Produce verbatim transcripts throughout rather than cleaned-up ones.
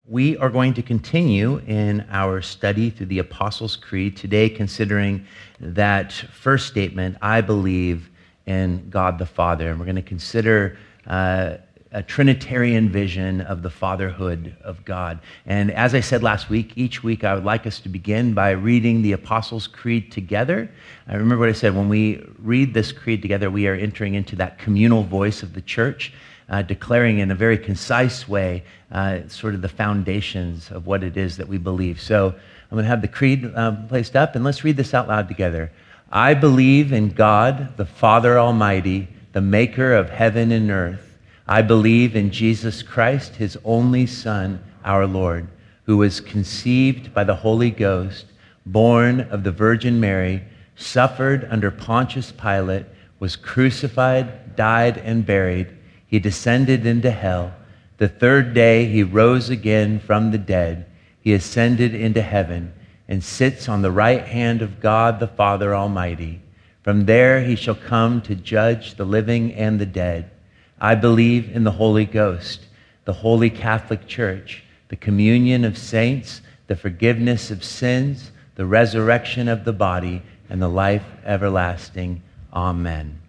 we are going to continue in our study through the Apostles' Creed, today considering that first statement, I believe in God the Father. And we're going to consider uh, a Trinitarian vision of the fatherhood of God. And as I said last week, each week I would like us to begin by reading the Apostles' Creed together. I remember what I said, when we read this creed together, we are entering into that communal voice of the church, uh, declaring in a very concise way uh, sort of the foundations of what it is that we believe. So I'm going to have the creed um, placed up, and let's read this out loud together. I believe in God, the Father Almighty, the maker of heaven and earth. I believe in Jesus Christ, his only Son, our Lord, who was conceived by the Holy Ghost, born of the Virgin Mary, suffered under Pontius Pilate, was crucified, died, and buried. He descended into hell. The third day he rose again from the dead. He ascended into heaven and sits on the right hand of God the Father Almighty. From there he shall come to judge the living and the dead. I believe in the Holy Ghost, the Holy Catholic Church, the communion of saints, the forgiveness of sins, the resurrection of the body, and the life everlasting. Amen.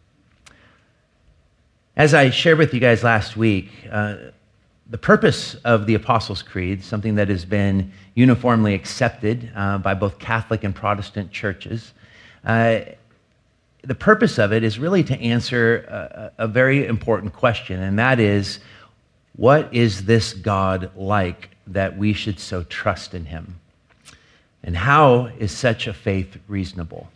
As I shared with you guys last week, uh, the purpose of the Apostles' Creed, something that has been uniformly accepted uh, by both Catholic and Protestant churches, uh, the purpose of it is really to answer a, a very important question, and that is, what is this God like that we should so trust in him? And how is such a faith reasonable?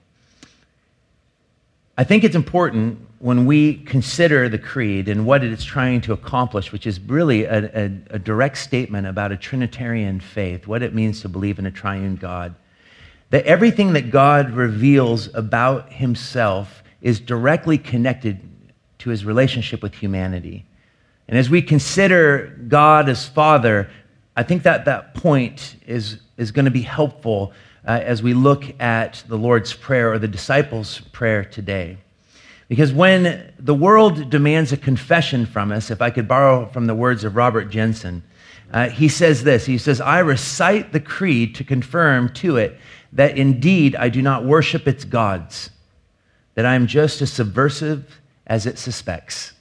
I think it's important when we consider the creed and what it is trying to accomplish, which is really a, a, a direct statement about a Trinitarian faith, what it means to believe in a triune God, that everything that God reveals about himself is directly connected to his relationship with humanity. And as we consider God as Father, I think that that point is, is going to be helpful uh, as we look at the Lord's Prayer or the disciples' prayer today. Because when the world demands a confession from us, if I could borrow from the words of Robert Jensen, uh, he says this, he says, I recite the creed to confirm to it that indeed I do not worship its gods, that I am just as subversive as it suspects.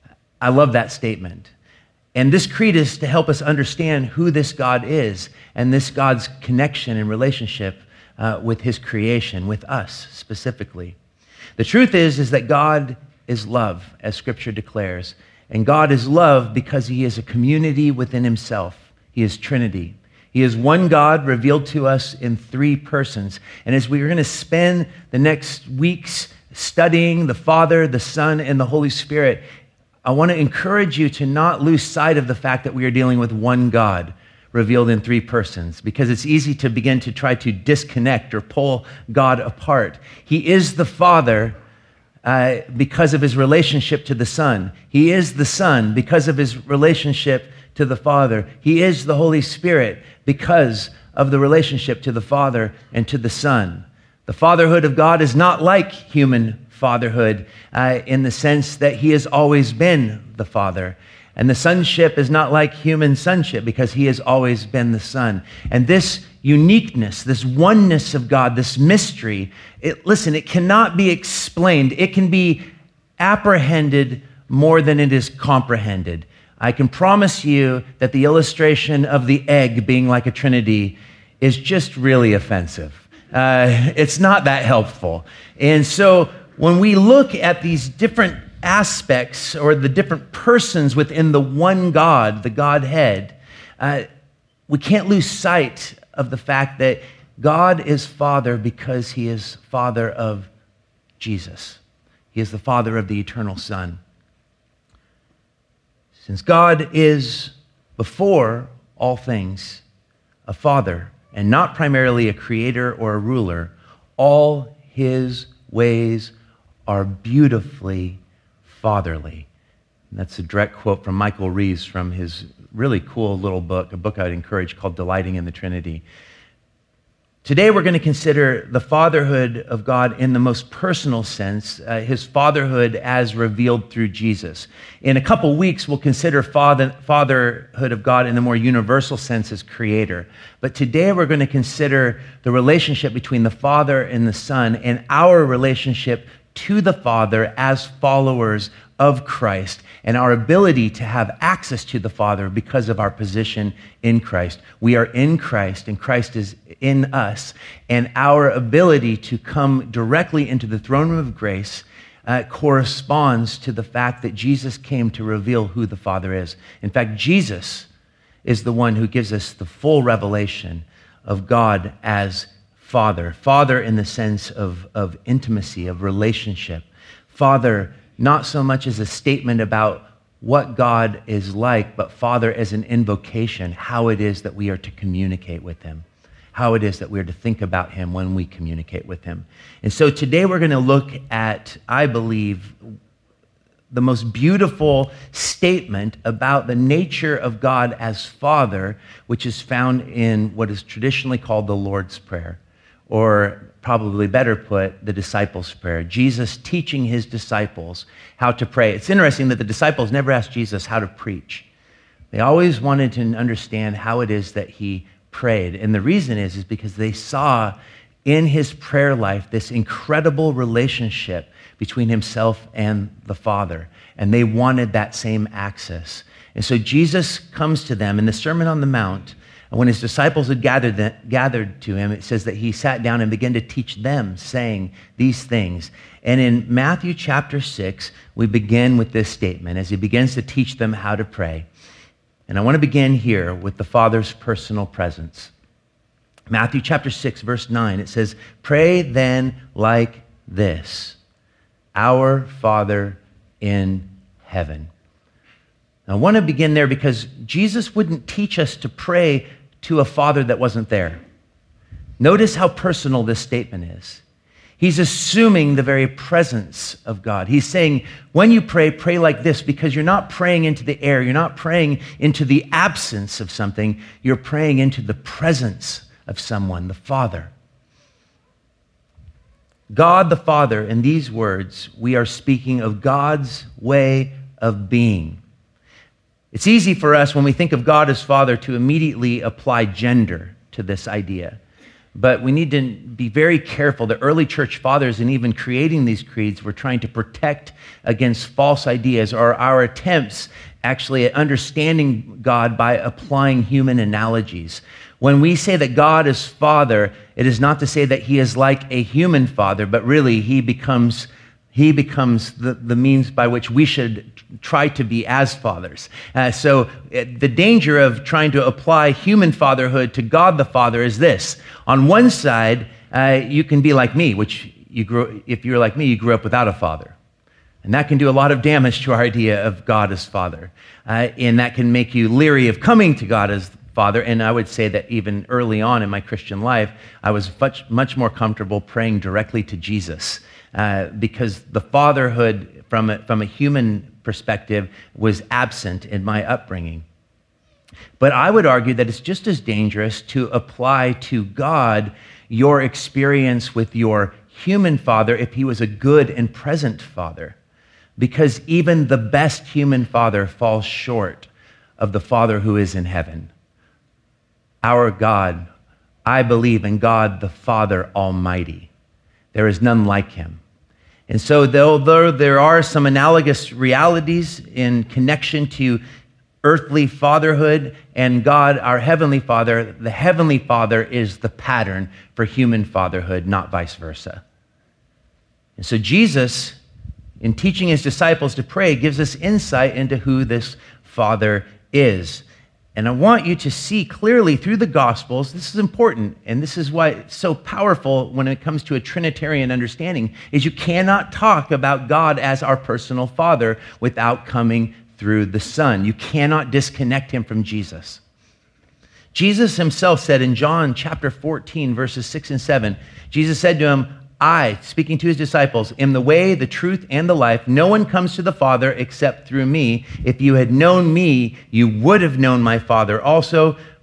I love that statement. And this creed is to help us understand who this God is and this God's connection and relationship uh, with his creation, with us specifically. The truth is, is that God is love, as Scripture declares. And God is love because he is a community within himself. He is Trinity. He is one God revealed to us in three persons. And as we are going to spend the next weeks studying the Father, the Son, and the Holy Spirit, I want to encourage you to not lose sight of the fact that we are dealing with one God revealed in three persons, because it's easy to begin to try to disconnect or pull God apart. He is the Father uh, because of his relationship to the Son. He is the Son because of his relationship to the Father. He is the Holy Spirit because of the relationship to the Father and to the Son. The fatherhood of God is not like human fatherhood uh, in the sense that he has always been the Father. And the sonship is not like human sonship because he has always been the Son. And this uniqueness, this oneness of God, this mystery, it, listen, it cannot be explained. It can be apprehended more than it is comprehended. I can promise you that the illustration of the egg being like a trinity is just really offensive. Uh, it's not that helpful. And so when we look at these different aspects or the different persons within the one God, the Godhead, uh, we can't lose sight of the fact that God is Father because he is Father of Jesus. He is the Father of the eternal Son. Since God is before all things a Father and not primarily a creator or a ruler, all his ways are beautifully fatherly. And that's a direct quote from Michael Reeves from his really cool little book, a book I'd encourage called Delighting in the Trinity. Today we're going to consider the fatherhood of God in the most personal sense, uh, his fatherhood as revealed through Jesus. In a couple weeks, we'll consider father, fatherhood of God in the more universal sense as creator. But today we're going to consider the relationship between the Father and the Son and our relationship to the Father as followers of Christ and our ability to have access to the Father because of our position in Christ. We are in Christ and Christ is in us, and our ability to come directly into the throne room of grace uh, corresponds to the fact that Jesus came to reveal who the Father is. In fact, Jesus is the one who gives us the full revelation of God as Father. Father in the sense of, of intimacy, of relationship. Father not so much as a statement about what God is like, but Father as an invocation, how it is that we are to communicate with him, how it is that we are to think about him when we communicate with him. And so today we're going to look at, I believe, the most beautiful statement about the nature of God as Father, which is found in what is traditionally called the Lord's Prayer, or probably better put, the disciples' prayer. Jesus teaching his disciples how to pray. It's interesting that the disciples never asked Jesus how to preach. They always wanted to understand how it is that he prayed. And the reason is, is because they saw in his prayer life this incredible relationship between himself and the Father. And they wanted that same access. And so Jesus comes to them in the Sermon on the Mount. And when his disciples had gathered, gathered to him, it says that he sat down and began to teach them, saying these things. And in Matthew chapter six, we begin with this statement as he begins to teach them how to pray. And I want to begin here with the Father's personal presence. Matthew chapter six, verse nine, it says, "Pray then like this, our Father in heaven." I want to begin there because Jesus wouldn't teach us to pray to a Father that wasn't there. Notice how personal this statement is. He's assuming the very presence of God. He's saying, when you pray, pray like this, because you're not praying into the air. You're not praying into the absence of something. You're praying into the presence of someone, the Father. God the Father, in these words, we are speaking of God's way of being. It's easy for us when we think of God as Father to immediately apply gender to this idea. But we need to be very careful. The early church fathers, in even creating these creeds, were trying to protect against false ideas or our attempts actually at understanding God by applying human analogies. When we say that God is Father, it is not to say that he is like a human father, but really he becomes He becomes the, the means by which we should try to be as fathers. Uh, so uh, the danger of trying to apply human fatherhood to God the Father is this. On one side, uh, you can be like me, which you grew, if you're like me, you grew up without a father. And that can do a lot of damage to our idea of God as Father. Uh, and that can make you leery of coming to God as Father. And I would say that even early on in my Christian life, I was much, much more comfortable praying directly to Jesus. Uh, because the fatherhood from a, from a human perspective was absent in my upbringing. But I would argue that it's just as dangerous to apply to God your experience with your human father if he was a good and present father. Because even the best human father falls short of the Father who is in heaven. Our God, I believe in God the Father Almighty. There is none like him. And so though there are some analogous realities in connection to earthly fatherhood and God, our heavenly Father, the heavenly Father is the pattern for human fatherhood, not vice versa. And so Jesus, in teaching his disciples to pray, gives us insight into who this Father is. And I want you to see clearly through the Gospels, this is important, and this is why it's so powerful when it comes to a Trinitarian understanding, is you cannot talk about God as our personal Father without coming through the Son. You cannot disconnect him from Jesus. Jesus himself said in John chapter fourteen, verses six and seven, Jesus said to him, I, speaking to his disciples, am the way, the truth, and the life. No one comes to the Father except through me. If you had known me, you would have known my Father also.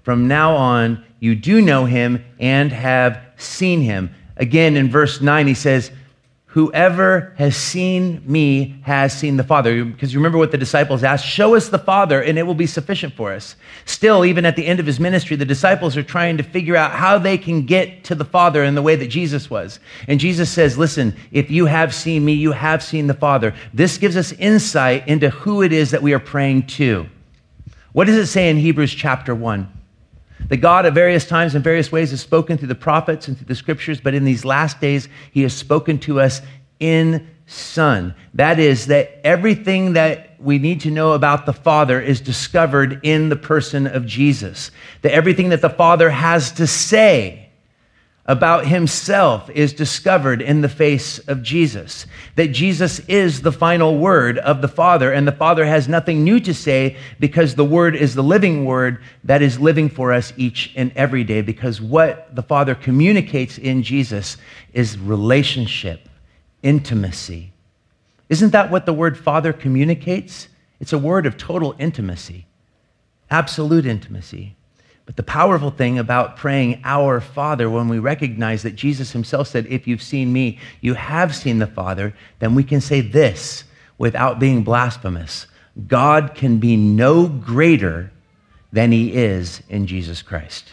From now on, you do know him and have seen him. Again, in verse nine, he says, whoever has seen me has seen the Father. Because you remember what the disciples asked, show us the Father and it will be sufficient for us. Still, even at the end of his ministry, the disciples are trying to figure out how they can get to the Father in the way that Jesus was. And Jesus says, listen, if you have seen me, you have seen the Father. This gives us insight into who it is that we are praying to. What does it say in Hebrews chapter one? That God at various times and various ways has spoken through the prophets and through the scriptures, but in these last days, he has spoken to us in Son. That is, that everything that we need to know about the Father is discovered in the person of Jesus. That everything that the Father has to say about himself is discovered in the face of Jesus. That Jesus is the final word of the Father, and the Father has nothing new to say because the Word is the living Word that is living for us each and every day, because what the Father communicates in Jesus is relationship, intimacy. Isn't that what the word Father communicates? It's a word of total intimacy, absolute intimacy. But the powerful thing about praying our Father, when we recognize that Jesus himself said, if you've seen me, you have seen the Father, then we can say this without being blasphemous. God can be no greater than he is in Jesus Christ.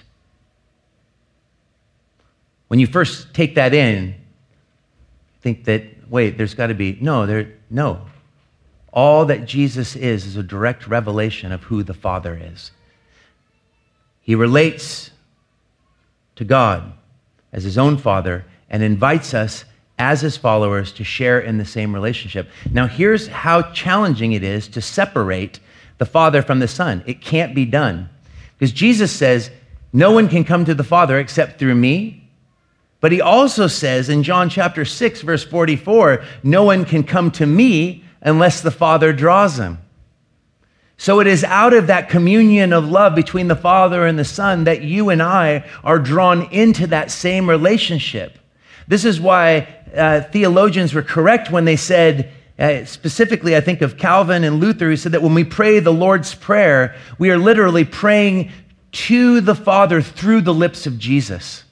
When you first take that in, think that, wait, there's got to be, no, there, no. All that Jesus is is a direct revelation of who the Father is. He relates to God as his own Father and invites us as his followers to share in the same relationship. Now, here's how challenging it is to separate the Father from the Son. It can't be done. Because Jesus says, no one can come to the Father except through me. But he also says in John chapter six, verse forty-four, no one can come to me unless the Father draws them. So it is out of that communion of love between the Father and the Son that you and I are drawn into that same relationship. This is why uh, theologians were correct when they said, uh, specifically I think of Calvin and Luther, who said that when we pray the Lord's Prayer, we are literally praying to the Father through the lips of Jesus.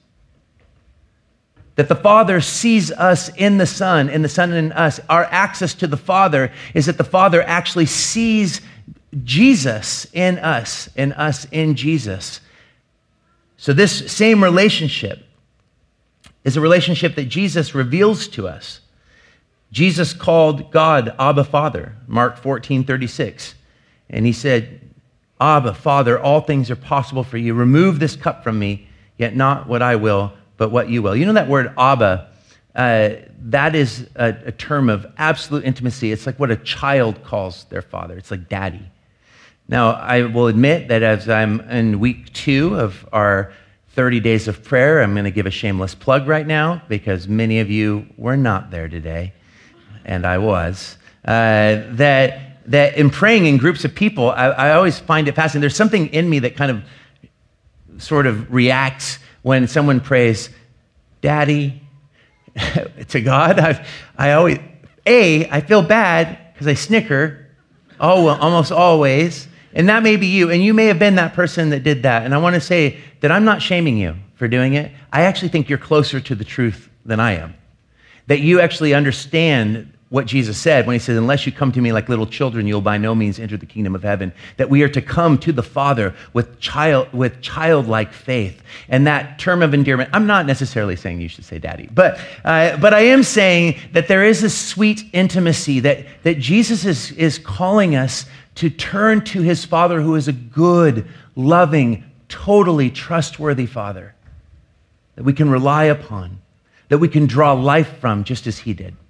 That the Father sees us in the Son, and the Son in us. Our access to the Father is that the Father actually sees Jesus in us, and us in Jesus. So this same relationship is a relationship that Jesus reveals to us. Jesus called God Abba Father, Mark fourteen thirty-six. And he said, Abba, Father, all things are possible for you. Remove this cup from me, yet not what I will, but what you will. You know that word Abba, uh, that is a, a term of absolute intimacy. It's like what a child calls their father. It's like daddy. Now, I will admit that as I'm in week two of our thirty days of prayer, I'm going to give a shameless plug right now because many of you were not there today, and I was. Uh, that that in praying in groups of people, I, I always find it fascinating. There's something in me that kind of sort of reacts when someone prays, Daddy, to God. I, I always, A, I feel bad because I snicker oh, well, almost always. And that may be you, and you may have been that person that did that. And I want to say that I'm not shaming you for doing it. I actually think you're closer to the truth than I am. That you actually understand what Jesus said when he said, unless you come to me like little children, you'll by no means enter the kingdom of heaven. That we are to come to the Father with child with childlike faith. And that term of endearment, I'm not necessarily saying you should say daddy, but uh, but I am saying that there is a sweet intimacy that, that Jesus is, is calling us to turn to his Father, who is a good, loving, totally trustworthy Father that we can rely upon, that we can draw life from just as he did.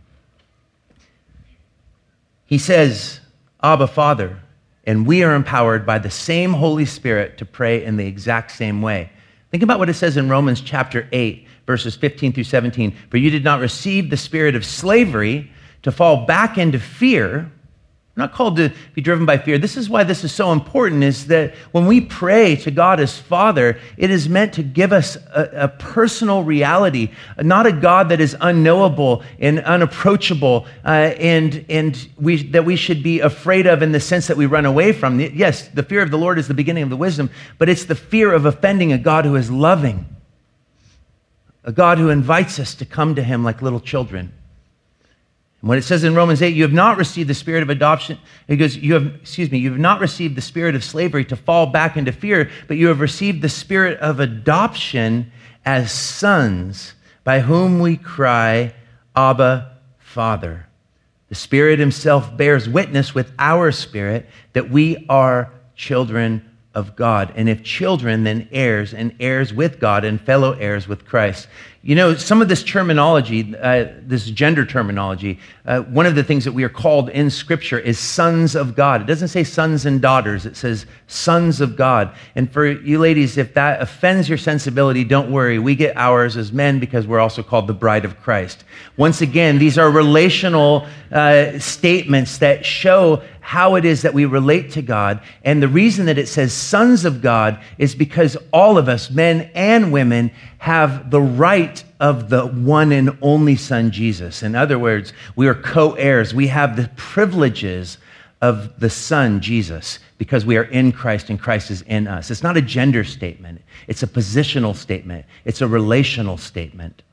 He says, Abba, Father, and we are empowered by the same Holy Spirit to pray in the exact same way. Think about what it says in Romans chapter eight, verses fifteen through seventeen. For you did not receive the spirit of slavery to fall back into fear, We're not called to be driven by fear. This is why this is so important, is that when we pray to God as Father, it is meant to give us a, a personal reality, not a God that is unknowable and unapproachable, uh, and, and we, that we should be afraid of in the sense that we run away from. Yes, the fear of the Lord is the beginning of the wisdom, but it's the fear of offending a God who is loving, a God who invites us to come to him like little children. And when it says in Romans eight, you have not received the spirit of adoption, it goes, you have, excuse me, you have not received the spirit of slavery to fall back into fear, but you have received the spirit of adoption as sons, by whom we cry, Abba, Father. The Spirit himself bears witness with our spirit that we are children of God. And if children, then heirs, and heirs with God, and fellow heirs with Christ. You know, some of this terminology, uh, this gender terminology, uh, one of the things that we are called in Scripture is sons of God. It doesn't say sons and daughters. It says sons of God. And for you ladies, if that offends your sensibility, don't worry. We get ours as men because we're also called the bride of Christ. Once again, these are relational uh, statements that show how it is that we relate to God. And the reason that it says sons of God is because all of us, men and women, have the right of the one and only Son, Jesus. In other words, we are co-heirs. We have the privileges of the Son, Jesus, because we are in Christ and Christ is in us. It's not a gender statement. It's a positional statement. It's a relational statement.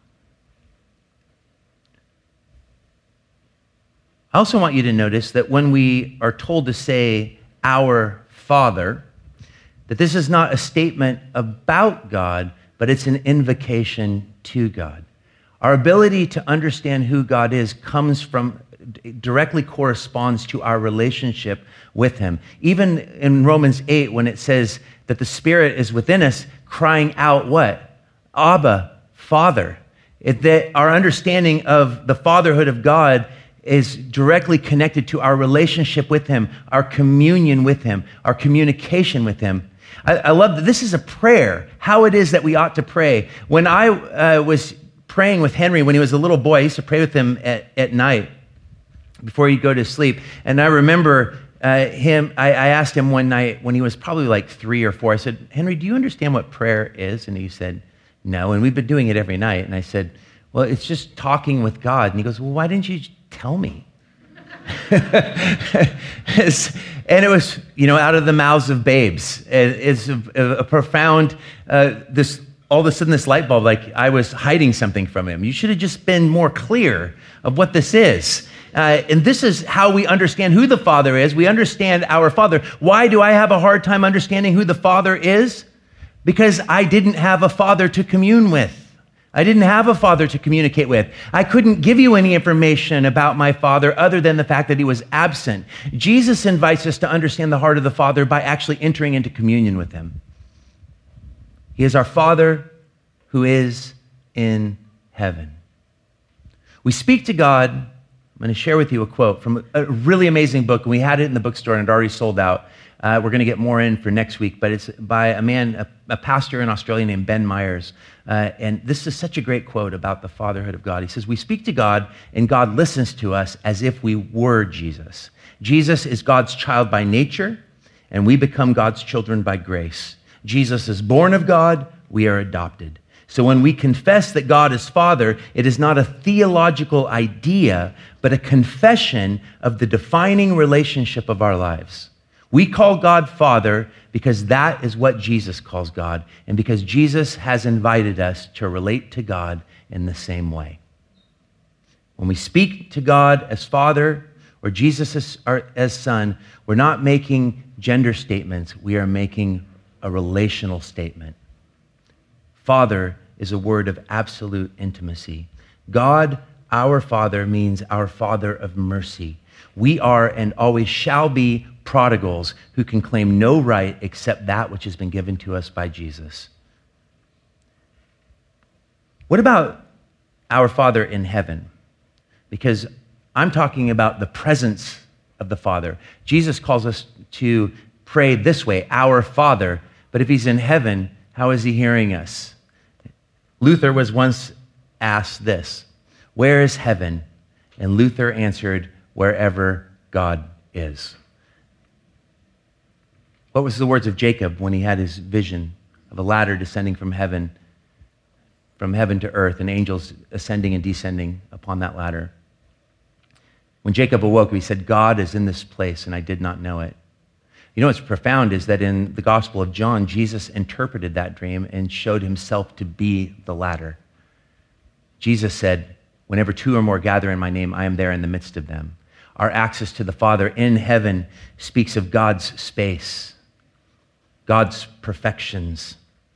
I also want you to notice that when we are told to say, our Father, that this is not a statement about God, but it's an invocation to God. Our ability to understand who God is comes from, directly corresponds to our relationship with him. Even in Romans eight, when it says that the Spirit is within us, crying out what? Abba, Father. It, that our understanding of the fatherhood of God is directly connected to our relationship with him, our communion with him, our communication with him. I, I love that this is a prayer, how it is that we ought to pray. When I uh, was praying with Henry when he was a little boy, I used to pray with him at, at night before he'd go to sleep. And I remember uh, him, I, I asked him one night when he was probably like three or four, I said, Henry, do you understand what prayer is? And he said, no. And we've been doing it every night. And I said, well, it's just talking with God. And he goes, well, why didn't you tell me? And it was, you know, out of the mouths of babes. It's a, a profound, uh, this, all of a sudden this light bulb, like I was hiding something from him. You should have just been more clear of what this is. Uh, and this is how we understand who the Father is. We understand our Father. Why do I have a hard time understanding who the Father is? Because I didn't have a father to commune with. I didn't have a father to communicate with. I couldn't give you any information about my Father other than the fact that he was absent. Jesus invites us to understand the heart of the Father by actually entering into communion with him. He is our Father who is in heaven. We speak to God. I'm going to share with you a quote from a really amazing book. We had it in the bookstore and it already sold out. Uh, we're going to get more in for next week, but it's by a man, a, a pastor in Australia named Ben Myers. Uh, and this is such a great quote about the fatherhood of God. He says, we speak to God and God listens to us as if we were Jesus. Jesus is God's child by nature, and we become God's children by grace. Jesus is born of God, we are adopted. So when we confess that God is Father, it is not a theological idea, but a confession of the defining relationship of our lives. We call God Father because that is what Jesus calls God, and because Jesus has invited us to relate to God in the same way. When we speak to God as Father or Jesus as, as Son, we're not making gender statements. We are making a relational statement. Father is a word of absolute intimacy. God, our Father, means our Father of mercy. We are and always shall be prodigals who can claim no right except that which has been given to us by Jesus. What about our Father in heaven? Because I'm talking about the presence of the Father. Jesus calls us to pray this way, our Father, but if he's in heaven, how is he hearing us? Luther was once asked this, where is heaven? And Luther answered, wherever God is. What was the words of Jacob when he had his vision of a ladder descending from heaven, from heaven to earth, and angels ascending and descending upon that ladder? When Jacob awoke, he said, God is in this place, and I did not know it. You know what's profound is that in the Gospel of John, Jesus interpreted that dream and showed himself to be the ladder. Jesus said, whenever two or more gather in my name, I am there in the midst of them. Our access to the Father in heaven speaks of God's space, God's perfections,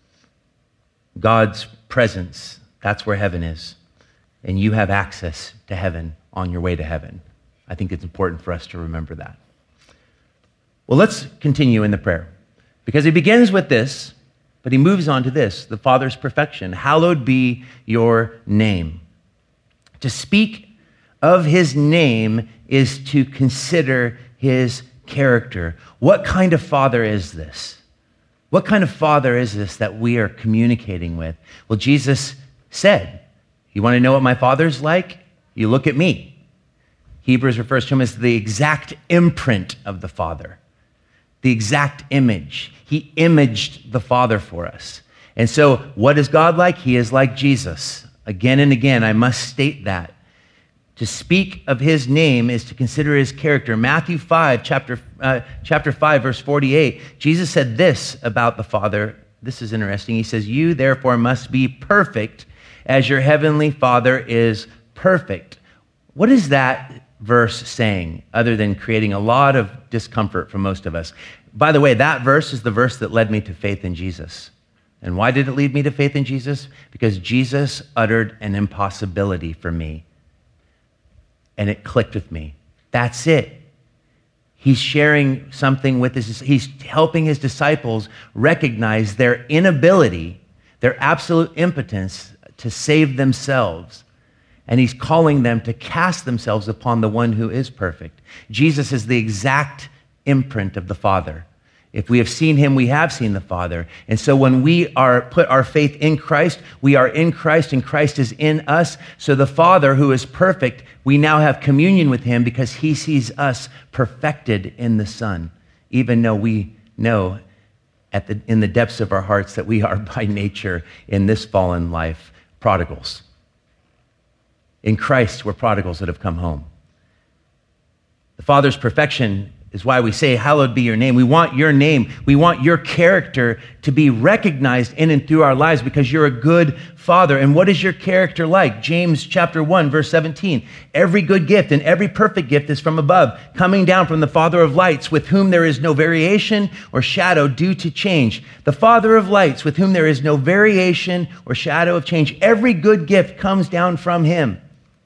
God's presence. That's where heaven is. And you have access to heaven on your way to heaven. I think it's important for us to remember that. Well, let's continue in the prayer, because he begins with this, but he moves on to this, the Father's perfection. Hallowed be your name. To speak of his name is to consider his character. What kind of Father is this? What kind of Father is this that we are communicating with? Well, Jesus said, you want to know what my Father's like? You look at me. Hebrews refers to him as the exact imprint of the Father, the exact image. He imaged the Father for us. And so what is God like? He is like Jesus. Again and again, I must state that. To speak of his name is to consider his character. Matthew five, chapter, uh, chapter five, verse forty-eight, Jesus said this about the Father. This is interesting. He says, you therefore must be perfect as your heavenly Father is perfect. What is that verse saying, other than creating a lot of discomfort for most of us? By the way, that verse is the verse that led me to faith in Jesus. And why did it lead me to faith in Jesus? Because Jesus uttered an impossibility for me. And it clicked with me. That's it. He's sharing something with his, he's helping his disciples recognize their inability, their absolute impotence to save themselves. And he's calling them to cast themselves upon the one who is perfect. Jesus is the exact imprint of the Father. If we have seen him, we have seen the Father. And so when we are put our faith in Christ, we are in Christ and Christ is in us. So the Father, who is perfect, we now have communion with him because he sees us perfected in the Son, even though we know at the, in the depths of our hearts that we are by nature in this fallen life prodigals. In Christ, we're prodigals that have come home. The Father's perfection is why we say, hallowed be your name. We want your name. We want your character to be recognized in and through our lives because you're a good Father. And what is your character like? James chapter one, verse seventeen. Every good gift and every perfect gift is from above, coming down from the Father of lights, with whom there is no variation or shadow due to change. The Father of lights, with whom there is no variation or shadow of change. Every good gift comes down from him.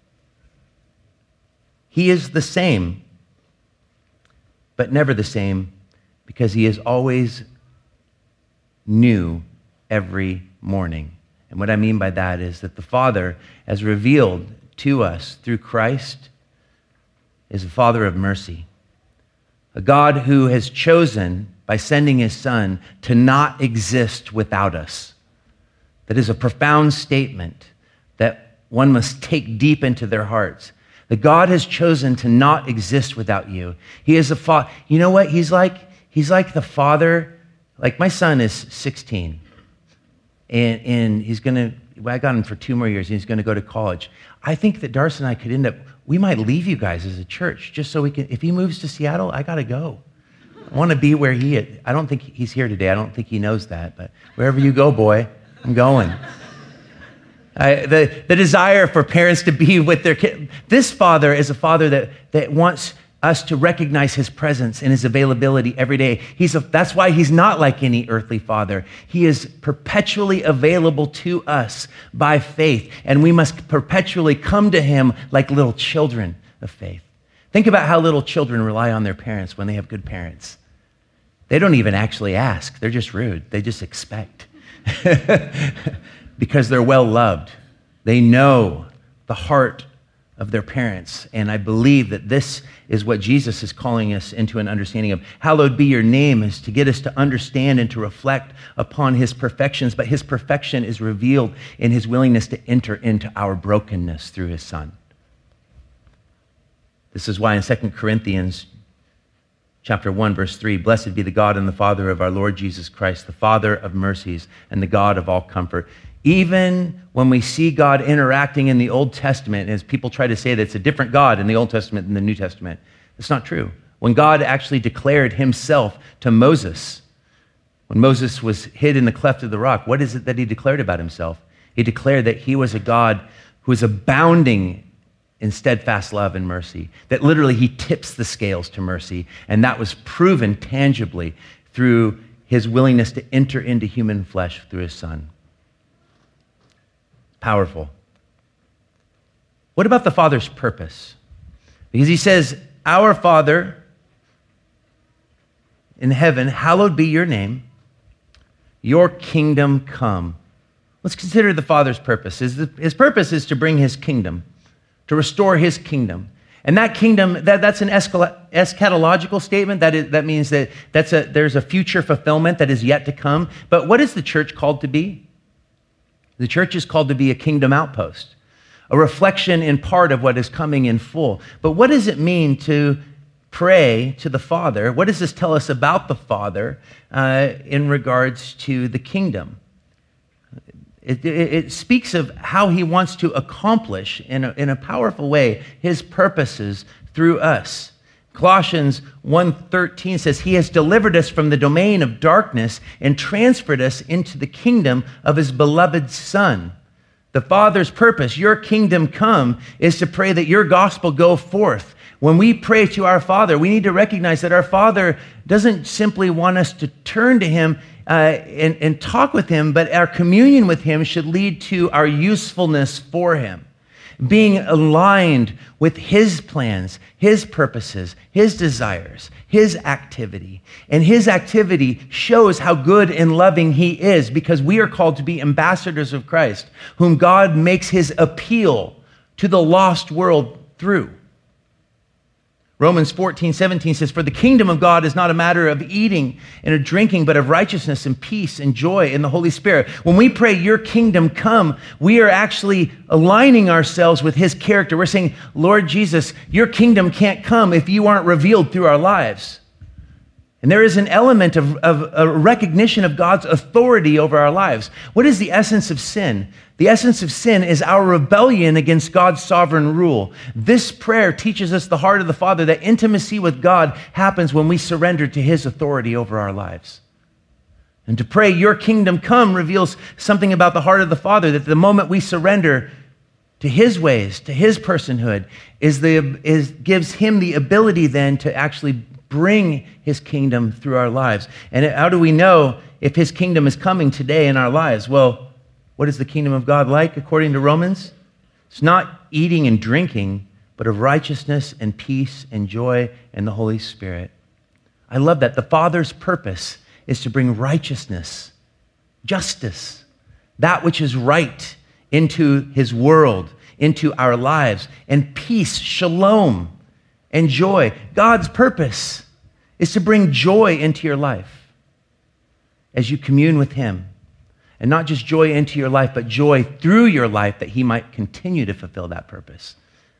He is the same, but never the same, because he is always new every morning. And what I mean by that is that the Father, as revealed to us through Christ, is a Father of mercy, a God who has chosen, by sending his Son, to not exist without us. That is a profound statement that one must take deep into their hearts. That God has chosen to not exist without you. He is a father. You know what? He's like, he's like the father. Like my son is sixteen. And, and he's going to, well, I got him for two more years. And he's going to go to college. I think that Darcy and I could end up, we might leave you guys as a church just so we can, if he moves to Seattle, I got to go. I want to be where he is. I don't think he's here today. I don't think he knows that. But wherever you go, boy, I'm going. I, the, the desire for parents to be with their kids. This Father is a Father that, that wants us to recognize his presence and his availability every day. He's a, that's why he's not like any earthly father. He is perpetually available to us by faith, and we must perpetually come to him like little children of faith. Think about how little children rely on their parents when they have good parents. They don't even actually ask. They're just rude. They just expect. Because they're well loved. They know the heart of their parents. And I believe that this is what Jesus is calling us into an understanding of. Hallowed be your name is to get us to understand and to reflect upon his perfections. But his perfection is revealed in his willingness to enter into our brokenness through his Son. This is why in Second Corinthians chapter one, verse three, blessed be the God and the Father of our Lord Jesus Christ, the Father of mercies and the God of all comfort. Even when we see God interacting in the Old Testament, as people try to say that it's a different God in the Old Testament than the New Testament, it's not true. When God actually declared himself to Moses, when Moses was hid in the cleft of the rock, what is it that he declared about himself? He declared that he was a God who is abounding in steadfast love and mercy, that literally he tips the scales to mercy, and that was proven tangibly through his willingness to enter into human flesh through his Son. Powerful. What about the Father's purpose? Because he says, our Father in heaven, hallowed be your name, your kingdom come. Let's consider the Father's purpose. His, his purpose is to bring his kingdom, to restore his kingdom. And that kingdom, that, that's an eschatological statement. That, is, that means that that's a, there's a future fulfillment that is yet to come. But what is the church called to be? The church is called to be a kingdom outpost, a reflection in part of what is coming in full. But what does it mean to pray to the Father? What does this tell us about the Father uh, in regards to the kingdom? It, it, it speaks of how he wants to accomplish in a, in a powerful way his purposes through us. Colossians one thirteen says, he has delivered us from the domain of darkness and transferred us into the kingdom of his beloved Son. The Father's purpose, your kingdom come, is to pray that your gospel go forth. When we pray to our Father, we need to recognize that our Father doesn't simply want us to turn to him uh, and, and talk with him, but our communion with him should lead to our usefulness for him. Being aligned with his plans, his purposes, his desires, his activity. And his activity shows how good and loving he is, because we are called to be ambassadors of Christ, whom God makes his appeal to the lost world through. Romans fourteen seventeen says, for the kingdom of God is not a matter of eating and of drinking, but of righteousness and peace and joy in the Holy Spirit. When we pray, your kingdom come, we are actually aligning ourselves with his character. We're saying, Lord Jesus, your kingdom can't come if you aren't revealed through our lives. And there is an element of, of a recognition of God's authority over our lives. What is the essence of sin? The essence of sin is our rebellion against God's sovereign rule. This prayer teaches us the heart of the Father, that intimacy with God happens when we surrender to his authority over our lives. And to pray, your kingdom come, reveals something about the heart of the Father, that the moment we surrender to his ways, to his personhood, is the, is, gives him the ability then to actually bring his kingdom through our lives. And how do we know if his kingdom is coming today in our lives? Well, what is the kingdom of God like according to Romans? It's not eating and drinking, but of righteousness and peace and joy in the Holy Spirit. I love that. The Father's purpose is to bring righteousness, justice, that which is right into his world, into our lives, and peace, shalom, and joy. God's purpose is to bring joy into your life as you commune with him. And not just joy into your life, but joy through your life, that he might continue to fulfill that purpose.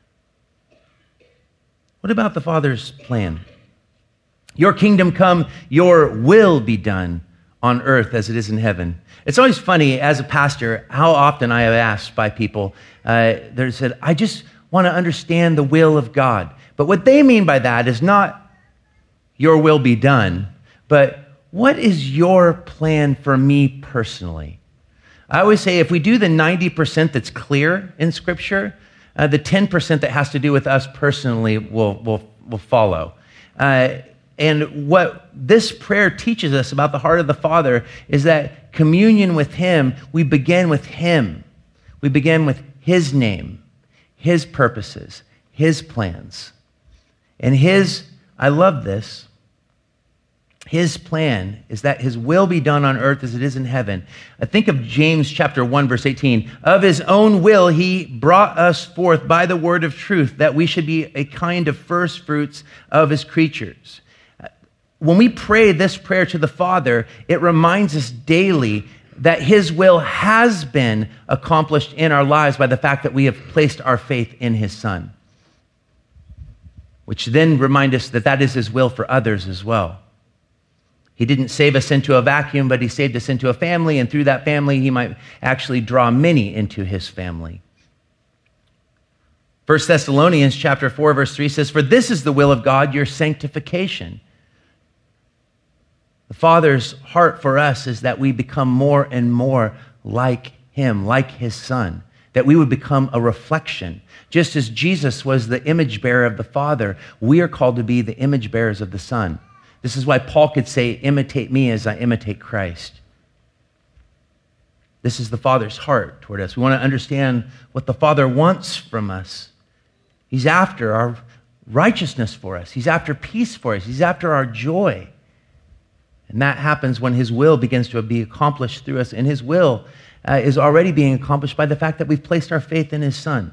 What about the Father's plan? Your kingdom come, your will be done on earth as it is in heaven. It's always funny, as a pastor, how often I have asked by people, uh, they said, I just want to understand the will of God. But what they mean by that is not your will be done, but what is your plan for me personally? I always say, if we do the ninety percent that's clear in Scripture, uh, the ten percent that has to do with us personally will, will, will follow. Uh, and what this prayer teaches us about the heart of the Father is that communion with him, we begin with him. We begin with his name, his purposes, his plans. And his, I love this, his plan is that his will be done on earth as it is in heaven. I think of James chapter one, verse eighteen. Of his own will, he brought us forth by the word of truth, that we should be a kind of first fruits of his creatures. When we pray this prayer to the Father, it reminds us daily that his will has been accomplished in our lives by the fact that we have placed our faith in his Son. which then remind us that that is his will for others as well. He didn't save us into a vacuum, but he saved us into a family, and through that family, he might actually draw many into his family. First Thessalonians chapter four, verse three says, "For this is the will of God, your sanctification." The Father's heart for us is that we become more and more like him, like his Son, that we would become a reflection. Just as Jesus was the image bearer of the Father, we are called to be the image bearers of the Son. This is why Paul could say, "Imitate me as I imitate Christ." This is the Father's heart toward us. We want to understand what the Father wants from us. He's after our righteousness for us. He's after peace for us. He's after our joy. And that happens when his will begins to be accomplished through us. And his will uh, is already being accomplished by the fact that we've placed our faith in his Son.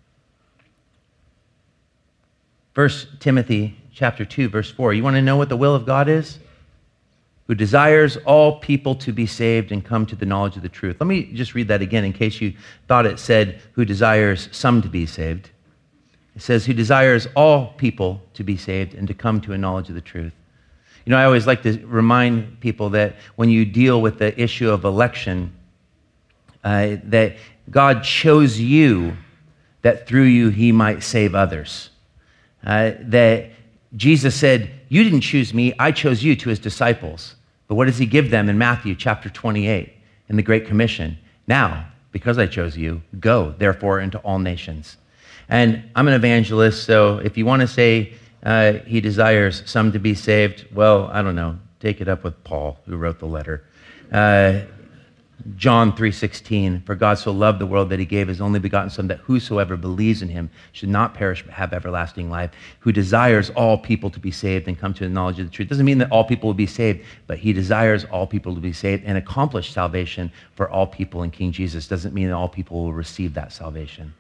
First Timothy chapter two, verse four. You want to know what the will of God is? Who desires all people to be saved and come to the knowledge of the truth. Let me just read that again in case you thought it said, who desires some to be saved. It says, who desires all people to be saved and to come to a knowledge of the truth. You know, I always like to remind people that when you deal with the issue of election, uh, that God chose you that through you he might save others. Uh, that Jesus said, you didn't choose me, I chose you to his disciples. But what does he give them in Matthew chapter twenty-eight in the Great Commission? Now, because I chose you, go, therefore, into all nations. And I'm an evangelist, so if you want to say uh, he desires some to be saved, well, I don't know. Take it up with Paul, who wrote the letter. Uh, John three sixteen, for God so loved the world that he gave his only begotten Son, that whosoever believes in him should not perish but have everlasting life, who desires all people to be saved and come to the knowledge of the truth. Doesn't mean that all people will be saved, but he desires all people to be saved and accomplish salvation for all people in King Jesus. Doesn't mean that all people will receive that salvation.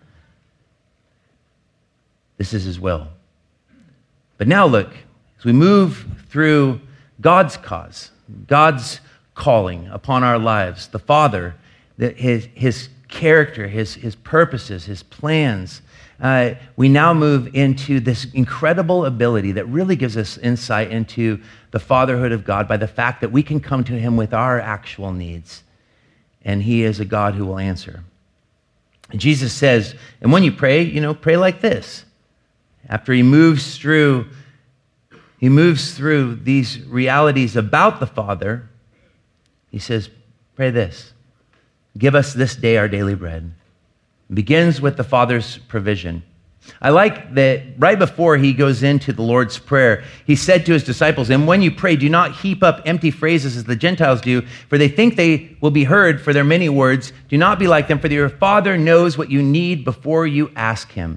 This is his will. But now look, as we move through God's cause, God's calling upon our lives, the Father, the, his, his character, his, his purposes, his plans, uh, we now move into this incredible ability that really gives us insight into the fatherhood of God by the fact that we can come to him with our actual needs, and he is a God who will answer. And Jesus says, and when you pray, you know, pray like this. After he moves through, he moves through these realities about the Father, he says, pray this. Give us this day our daily bread. It begins with the Father's provision. I like that right before he goes into the Lord's Prayer, he said to his disciples, and when you pray, do not heap up empty phrases as the Gentiles do, for they think they will be heard for their many words. Do not be like them, for your Father knows what you need before you ask him.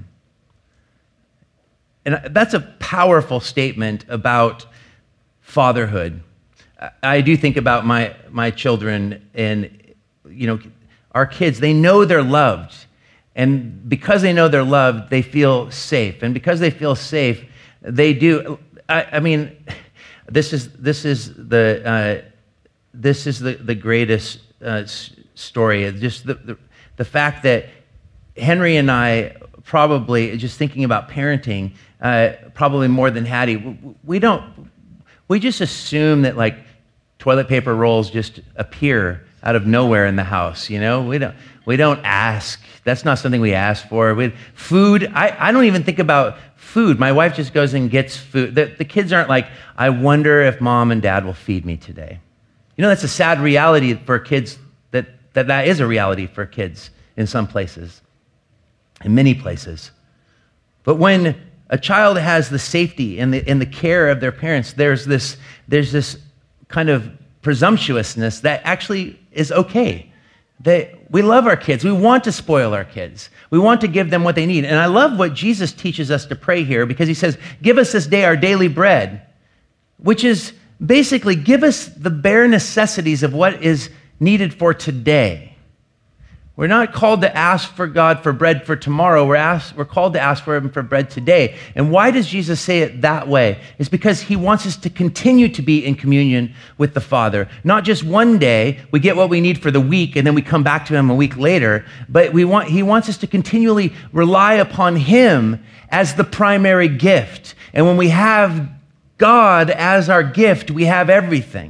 And that's a powerful statement about fatherhood. I do think about my, my children, and, you know, our kids, they know they're loved. And because they know they're loved, they feel safe. And because they feel safe, they do. I, I mean, this is this is the uh, this is the the greatest uh, story. It's just the, the the fact that Henry and I probably, just thinking about parenting, uh, probably more than Hattie, we don't. We just assume that like toilet paper rolls just appear out of nowhere in the house. You know, we don't. We don't ask. That's not something we ask for. We, food, I, I don't even think about food. My wife just goes and gets food. The, the kids aren't like, I wonder if mom and dad will feed me today. You know, that's a sad reality for kids, that that, that is a reality for kids in some places, in many places. But when a child has the safety and the, and the care of their parents, there's this, there's this kind of presumptuousness that actually is okay. That we love our kids. We want to spoil our kids. We want to give them what they need. And I love what Jesus teaches us to pray here, because he says, give us this day our daily bread, which is basically give us the bare necessities of what is needed for today. We're not called to ask for God for bread for tomorrow. We're, asked, we're called to ask for him for bread today. And why does Jesus say it that way? It's because he wants us to continue to be in communion with the Father. Not just one day, we get what we need for the week, and then we come back to him a week later, but we want, he wants us to continually rely upon him as the primary gift. And when we have God as our gift, we have everything.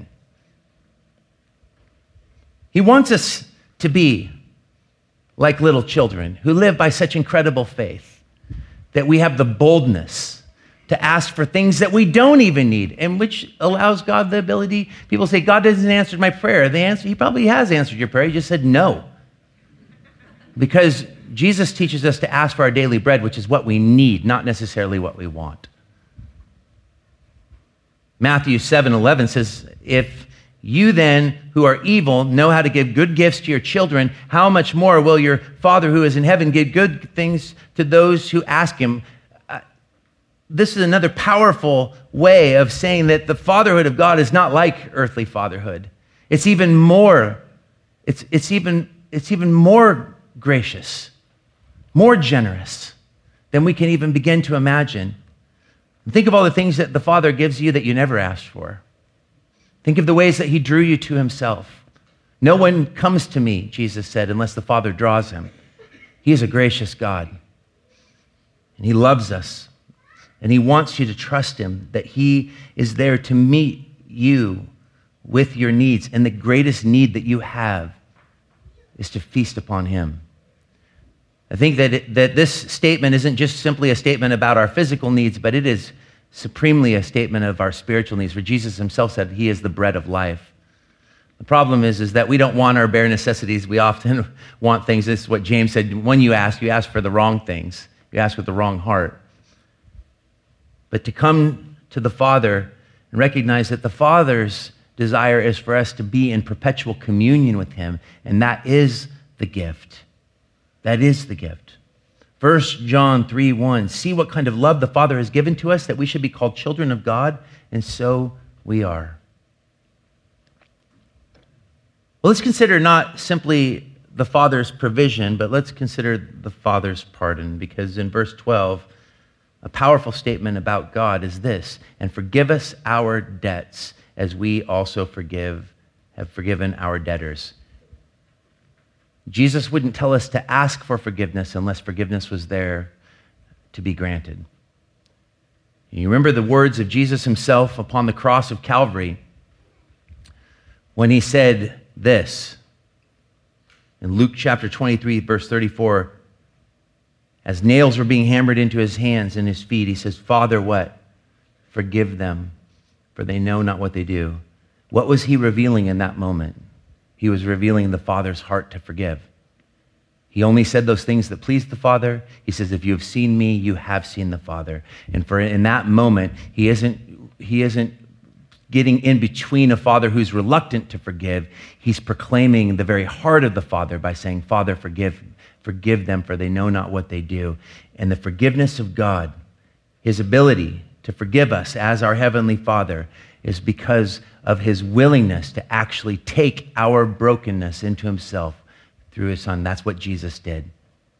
He wants us to be like little children who live by such incredible faith that we have the boldness to ask for things that we don't even need, and which allows God the ability. People say, God doesn't answer my prayer. The answer, he probably has answered your prayer. He just said no. Because Jesus teaches us to ask for our daily bread, which is what we need, not necessarily what we want. Matthew seven eleven says, if you then, who are evil, know how to give good gifts to your children, how much more will your Father who is in heaven give good things to those who ask him? Uh, this is another powerful way of saying that the fatherhood of God is not like earthly fatherhood. It's even more, it's, it's even, it's even more gracious, more generous than we can even begin to imagine. Think of all the things that the Father gives you that you never asked for. Think of the ways that he drew you to himself. No one comes to me, Jesus said, unless the Father draws him. He is a gracious God, and he loves us, and he wants you to trust him, that he is there to meet you with your needs, and the greatest need that you have is to feast upon him. I think that, it, that this statement isn't just simply a statement about our physical needs, but it is supremely a statement of our spiritual needs. For Jesus himself said he is the bread of life. The problem is, is that we don't want our bare necessities. We often want things. This is what James said. When you ask, you ask for the wrong things. You ask with the wrong heart. But to come to the Father and recognize that the Father's desire is for us to be in perpetual communion with him, and that is the gift. That is the gift. First John three one, see what kind of love the Father has given to us, that we should be called children of God, and so we are. Well, let's consider not simply the Father's provision, but let's consider the Father's pardon, because in verse twelve, a powerful statement about God is this, and forgive us our debts as we also forgive, have forgiven our debtors. Jesus wouldn't tell us to ask for forgiveness unless forgiveness was there to be granted. You remember the words of Jesus himself upon the cross of Calvary when he said this in Luke chapter twenty-three, verse thirty-four, as nails were being hammered into his hands and his feet, he says, Father, what? Forgive them, for they know not what they do. What was he revealing in that moment? He was revealing the Father's heart to forgive. He only said those things that pleased the Father. He says, if you have seen me, you have seen the Father. And for in that moment, he isn't, he isn't getting in between a Father who's reluctant to forgive. He's proclaiming the very heart of the Father by saying, Father, forgive, forgive them, for they know not what they do. And the forgiveness of God, his ability to forgive us as our Heavenly Father, is because of his willingness to actually take our brokenness into himself through his Son. That's what Jesus did.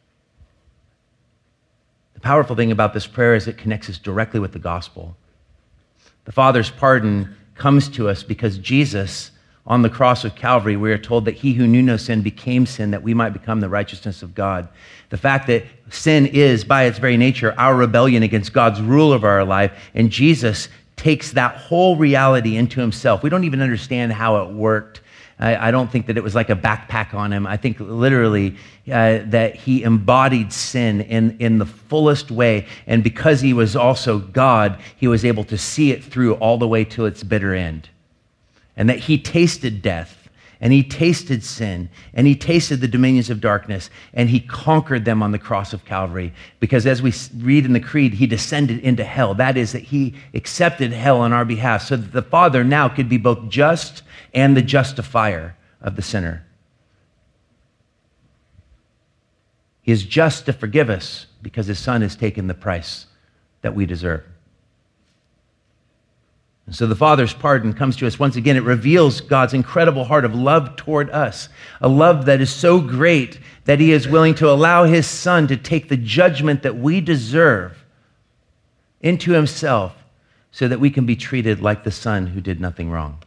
The powerful thing about this prayer is it connects us directly with the gospel. The Father's pardon comes to us because Jesus, on the cross of Calvary, we are told that he who knew no sin became sin that we might become the righteousness of God. The fact that sin is, by its very nature, our rebellion against God's rule of our life, and Jesus takes that whole reality into himself. We don't even understand how it worked. I, I don't think that it was like a backpack on him. I think literally uh, that he embodied sin in, in the fullest way. And because he was also God, he was able to see it through all the way to its bitter end. And that he tasted death, and he tasted sin, and he tasted the dominions of darkness, and he conquered them on the cross of Calvary. Because as we read in the Creed, he descended into hell. That is, that he accepted hell on our behalf, so that the Father now could be both just and the justifier of the sinner. He is just to forgive us because his Son has taken the price that we deserve. And so the Father's pardon comes to us once again. It reveals God's incredible heart of love toward us, a love that is so great that he is willing to allow his Son to take the judgment that we deserve into himself so that we can be treated like the Son who did nothing wrong.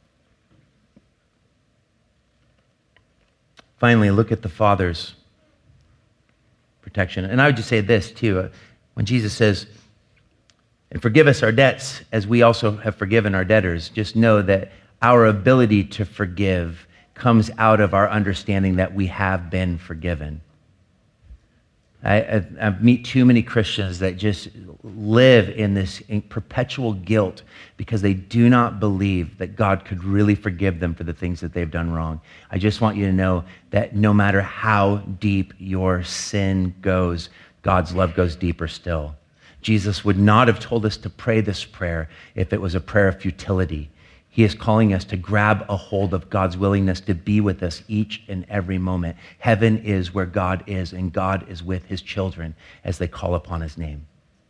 Finally, look at the Father's protection. And I would just say this too. When Jesus says, And forgive us our debts as we also have forgiven our debtors. Just know that our ability to forgive comes out of our understanding that we have been forgiven. I, I, I meet too many Christians that just live in this perpetual guilt because they do not believe that God could really forgive them for the things that they've done wrong. I just want you to know that no matter how deep your sin goes, God's love goes deeper still. Jesus would not have told us to pray this prayer if it was a prayer of futility. He is calling us to grab a hold of God's willingness to be with us each and every moment. Heaven is where God is, and God is with his children as they call upon his name.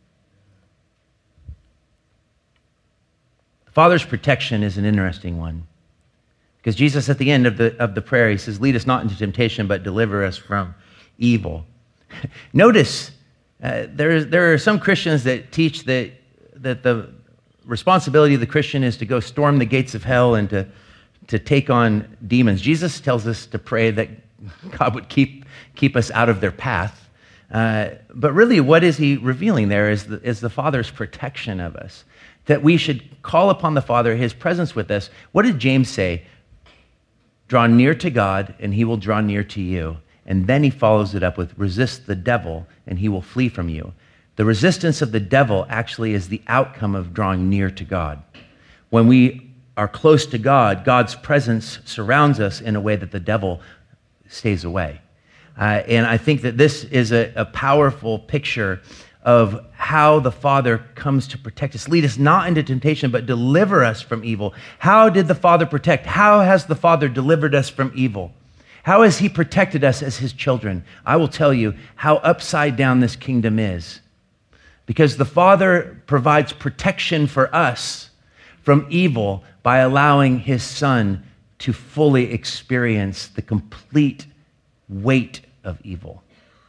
The Father's protection is an interesting one, because Jesus at the end of the, of the prayer, he says, lead us not into temptation, but deliver us from evil. Notice, uh, there, there are some Christians that teach that, that the responsibility of the Christian is to go storm the gates of hell and to, to take on demons. Jesus tells us to pray that God would keep, keep us out of their path. Uh, but really, what is he revealing there is the, is the Father's protection of us, that we should call upon the Father, his presence with us. What did James say? Draw near to God, and he will draw near to you. And then he follows it up with, resist the devil, and he will flee from you. The resistance of the devil actually is the outcome of drawing near to God. When we are close to God, God's presence surrounds us in a way that the devil stays away. Uh, and I think that this is a, a powerful picture of how the Father comes to protect us. Lead us not into temptation, but deliver us from evil. How did the Father protect? How has the Father delivered us from evil? How has he protected us as his children? I will tell you how upside down this kingdom is. Because the Father provides protection for us from evil by allowing his Son to fully experience the complete weight of evil.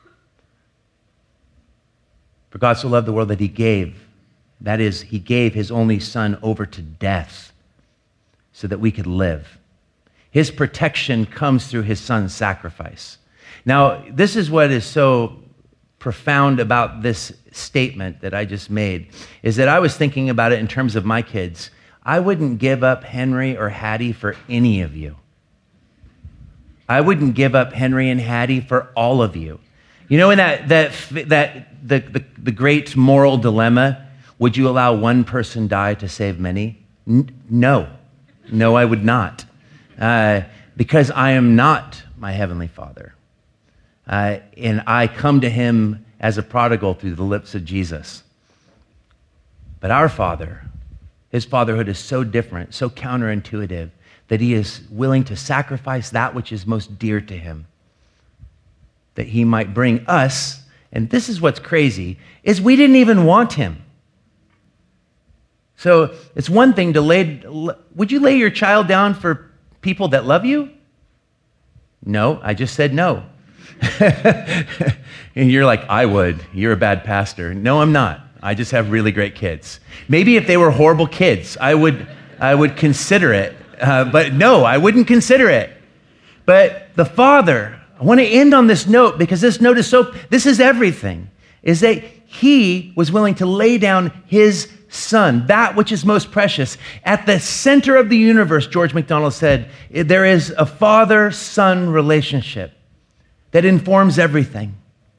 For God so loved the world that he gave, that is, he gave his only Son over to death so that we could live. His protection comes through his Son's sacrifice. Now, this is what is so profound about this statement that I just made, is that I was thinking about it in terms of my kids. I wouldn't give up Henry or Hattie for any of you. I wouldn't give up Henry and Hattie for all of you. You know, in that that that the, the, the great moral dilemma, would you allow one person die to save many? N- no. No, I would not. Uh, because I am not my Heavenly Father. Uh, and I come to him as a prodigal through the lips of Jesus. But our Father, his fatherhood is so different, so counterintuitive, that he is willing to sacrifice that which is most dear to him, that he might bring us, and this is what's crazy, is we didn't even want him. So it's one thing to lay, would you lay your child down for people that love you? No, I just said no. And you're like, I would. You're a bad pastor. No, I'm not. I just have really great kids. Maybe if they were horrible kids, I would, I would consider it. Uh, but no, I wouldn't consider it. But the Father, I want to end on this note because this note is so, this is everything, is that he was willing to lay down his Son, that which is most precious. At the center of the universe, George MacDonald said, there is a father-son relationship that informs everything.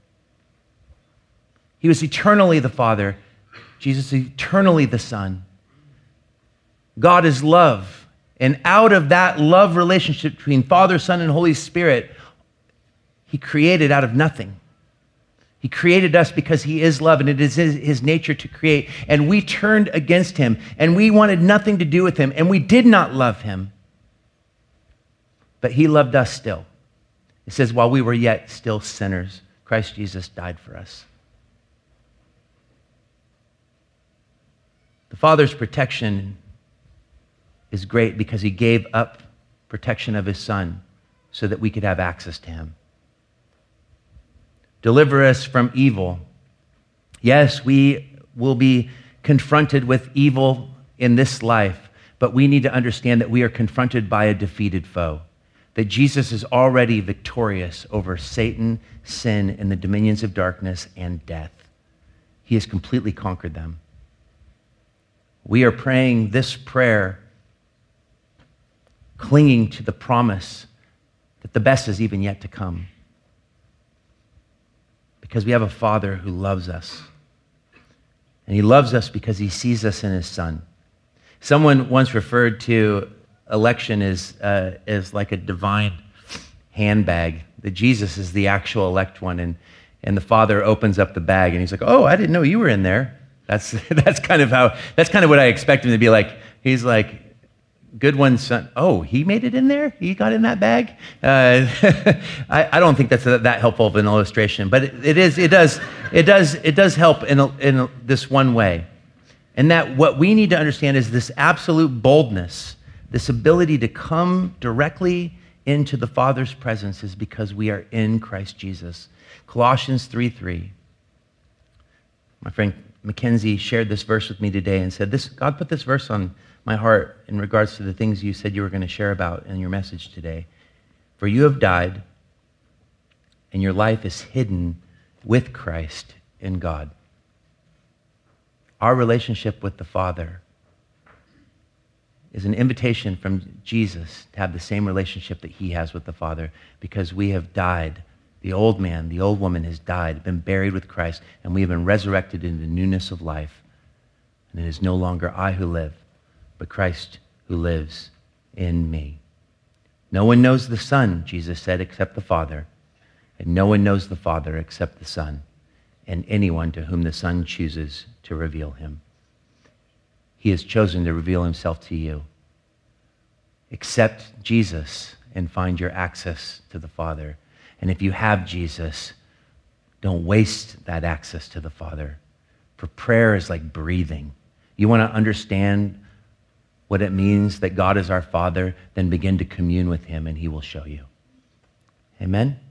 He was eternally the Father. Jesus is eternally the Son. God is love. And out of that love relationship between Father, Son, and Holy Spirit, he created out of nothing. He created us because he is love, and it is his, his nature to create. And we turned against him, and we wanted nothing to do with him, and we did not love him. But he loved us still. It says, while we were yet still sinners, Christ Jesus died for us. The Father's protection is great because he gave up protection of his Son so that we could have access to him. Deliver us from evil. Yes, we will be confronted with evil in this life, but we need to understand that we are confronted by a defeated foe, that Jesus is already victorious over Satan, sin, and the dominions of darkness and death. He has completely conquered them. We are praying this prayer, clinging to the promise that the best is even yet to come. Because we have a Father who loves us. And he loves us because he sees us in his Son. Someone once referred to election as, uh, as like a divine handbag, that Jesus is the actual elect one, and, and the Father opens up the bag, and he's like, oh, I didn't know you were in there. That's, that's kind of how, that's kind of what I expect him to be like. He's like, good one, son. Oh, he made it in there? He got in that bag? Uh, I, I don't think that's a, that helpful of an illustration, but it, it is, it does, it does, it does help in, a, in a, this one way. And that what we need to understand is this absolute boldness, this ability to come directly into the Father's presence is because we are in Christ Jesus. Colossians three three. My friend Mackenzie shared this verse with me today and said, "This God put this verse on my heart in regards to the things you said you were going to share about in your message today. For you have died, and your life is hidden with Christ in God." Our relationship with the Father is an invitation from Jesus to have the same relationship that he has with the Father, because we have died. The old man, the old woman has died, been buried with Christ, and we have been resurrected into newness of life. And it is no longer I who live, but Christ who lives in me. No one knows the Son, Jesus said, except the Father, and no one knows the Father except the Son, and anyone to whom the Son chooses to reveal him. He has chosen to reveal himself to you. Accept Jesus and find your access to the Father. And if you have Jesus, don't waste that access to the Father. For prayer is like breathing. You want to understand what it means that God is our Father, then begin to commune with him and he will show you. Amen?